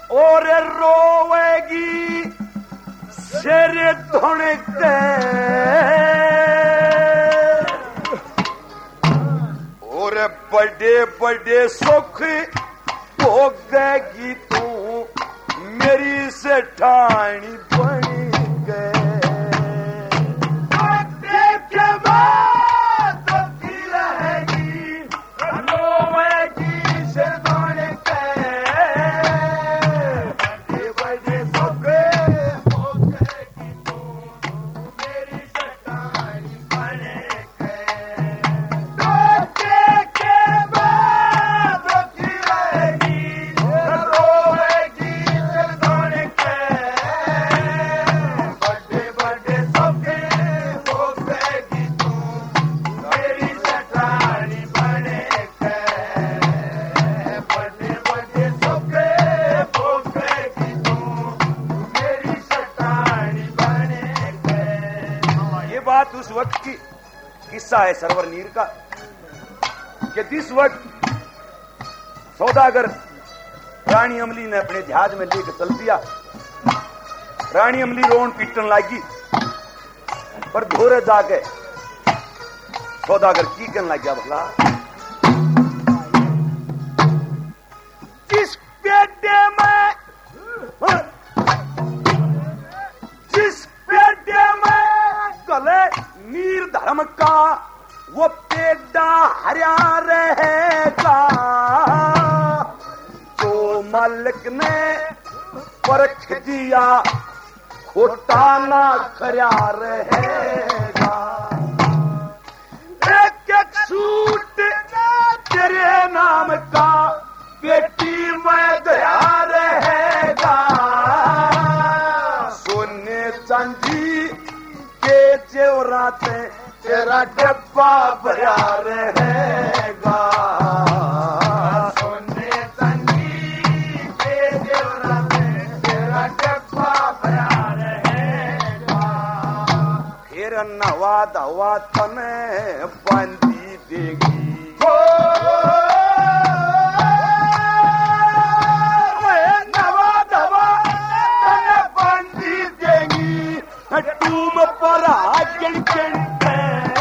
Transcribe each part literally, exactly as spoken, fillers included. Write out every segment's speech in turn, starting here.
और रोवेगी सिर धुनते और बड़े बड़े सुख भोगेगी तू मेरी सेठानी बन गए। के बाद दुखी रहेगी रोवेगी से धुन के बड़े बड़े सुख भोगेगी तू मेरी सेठानी बन गए। के बाद दुखी रहेगी रोवेगी से धुन के बड़े बड़े सुख भोगेगी तू मेरी सेठानी बन गए। बड़े बड़े सुख भोगेगी तू मेरी सेठानी बन गए। ये बात उस वक्त की किस्सा है सरवर नीर का कि जिस वक्त सौदागर रानी अमली ने अपने जहाज में लेकर चल दिया। रानी अमली रोन पीटन लगी पर धोरे जाके सौदागर की कहने लग गया भला जिस पेटे में जिस पेटे में गले नीर धर्म का वो पेड़ा हरिया रहेगा। जो मालिक ने परख दिया खोटा ना खरिया रहेगा। एक एक सूट तेरे नाम का बेटी में दया रहेगा। सोने चांदी के जेवराते तेरा डब्बा भरा रहेगा। सोने चांदी के जेवराते तेरा डब्बा भरा रहेगा। फिर नवा दवा तने बंदी देगी। नवा दवा तने बंदी देगी। तुम पर आजन चढ़ते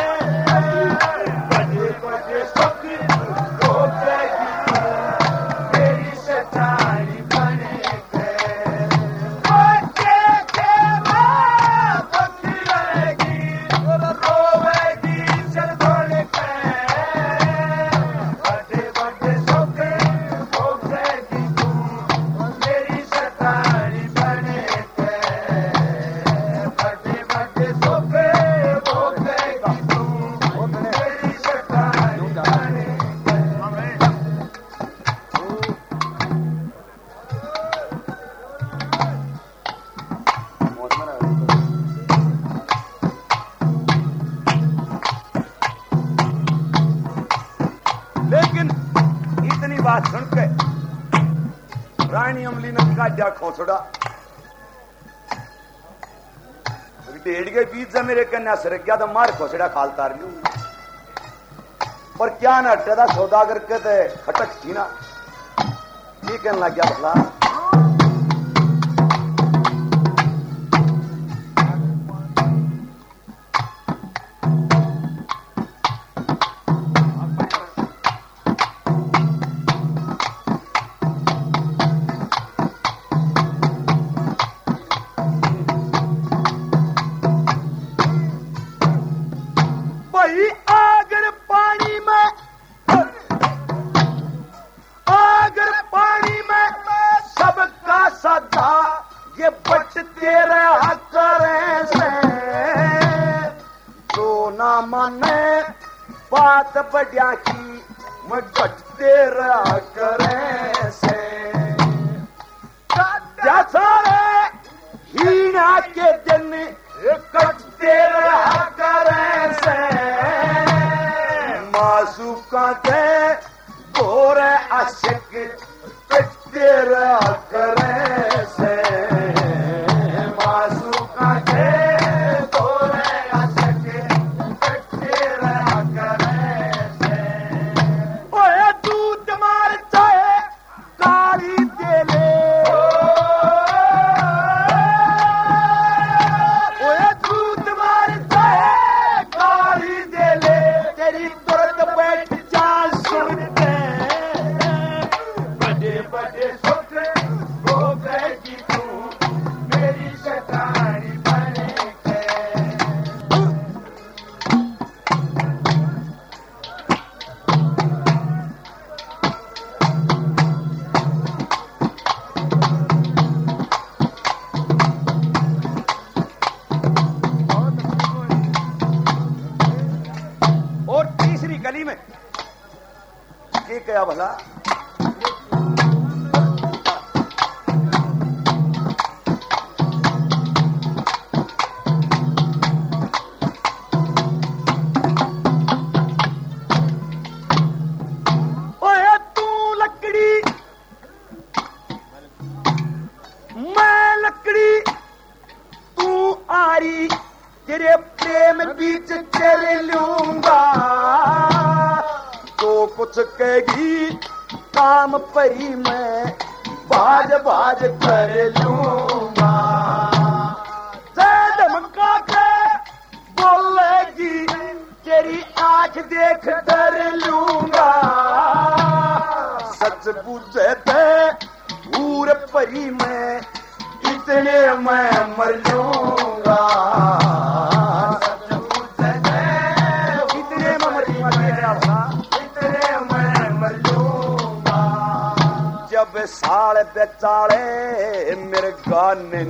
बड़े बड़े सुख भोगेगी मेरी सेठानी बन गए। के बाद दुखी रहेगी रोवेगी सिर धुन के बड़े बड़े सुख भोगेगी तू मेरी सेठानी बन गए। बड़े बड़े सुख भोगेगी तू मेरी सेठानी बन गए। लेकिन इतनी बात सुन के रानी अमली ने काटा खोसड़ा डेढ़ के बीच से मेरे कन्या सर गया तो मार खोसड़ा खाल तार लू। पर क्या न हटे था सौदागर के ते खटक थी ना ये कहने लग गया भला भाई अगर पानी में अगर पानी में सबका सदा ये बचते रहा करें से तो ना माने बात बढ़िया की मैं बचते रहा करें से सारे हीना के दिन कटते रहा करें से मासूका के गोरे आशिक कटते रहा करें से मासूका के गोरे आशिक कटते रहा करें से ओए दूध मार जाए का राम परी मैं बाज बाज कर लूंगा। धमका के बोलेगी तेरी आंख देख डर लूंगा। सच बुझे थे पूरे परी में इतने मैं मर लूंगा। सच बुझे थे इतने मैं मर लूंगा, इतने मैं मर लूंगा। जब साल बेचाले मेरे गाने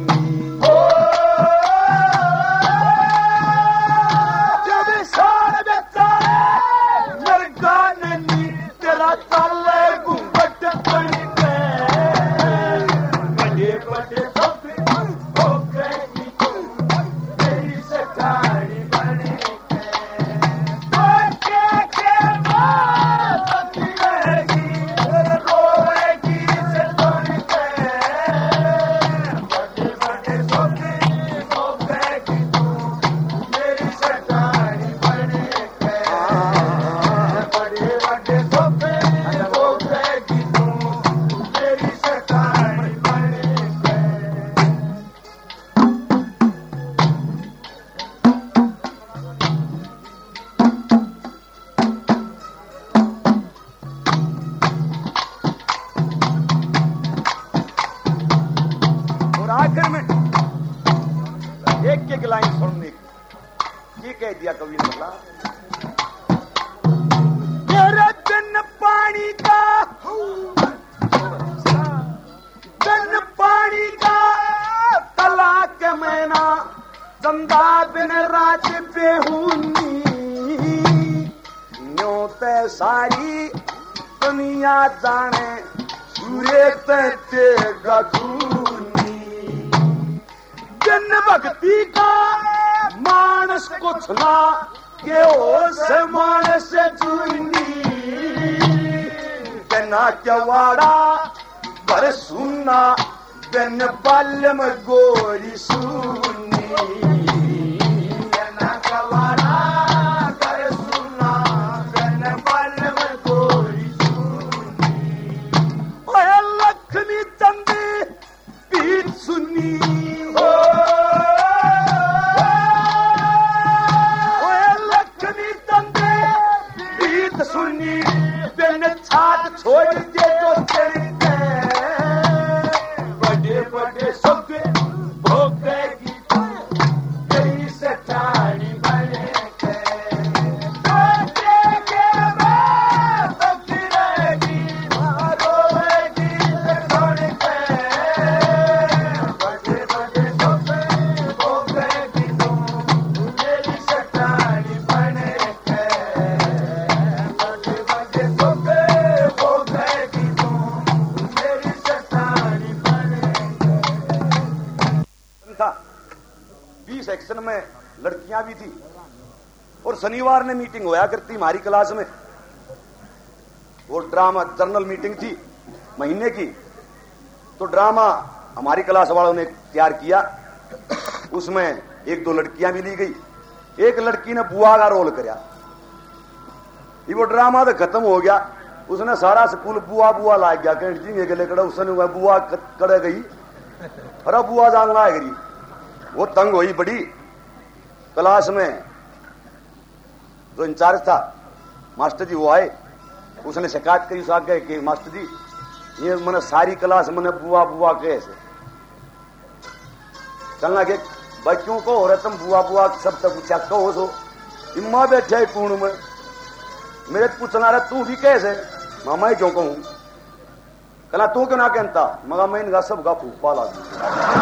सारी दुनिया जाने सूर्य तेगा खूनी। जन भक्ति का मानस कुछ ना के ओस मानस चुनी। बिना चवाड़ा पर सुनना बिन बाल में गोरी सुनी। छोड़ दे तो चलते बड़े बड़े सब भोगेगी तेरी सचारी बने के के बाद रहेगी रोएगी छोड़ के बड़े बड़े सब भोगेगी तेरी सचारी बने के बड़े बड़े सब सेक्शन में लड़कियां भी थी और शनिवार ने मीटिंग होया करती हमारी क्लास में। वो ड्रामा जर्नल मीटिंग थी महीने की, तो ड्रामा हमारी क्लास वालों ने तैयार किया। उसमें एक दो लड़कियां भी ली गई। एक लड़की ने बुआ का रोल कराया। ये वो ड्रामा तो खत्म हो गया। उसने सारा स्कूल बुआ बुआ ला गया जी गले कड़ा। उसने बुआ कड़े गई अरे बुआ जान ला गई। वो तंग हुई बड़ी। क्लास में जो इंचार्ज था मास्टर जी वो आए। उसने शिकायत करी आगे कि मास्टर जी ये मैंने सारी क्लास मैंने बुआ बुआ कैसे चलना के बच्चों को हो रहा तुम बुआ बुआ सब तक पूछा कहो सो इम्मा बैठे कूण में मेरे पूछना रहा तू भी कैसे मामा ही क्यों कहूं कहना तू क्यों ना कहता मगा मैं इनका सब का फूफा ला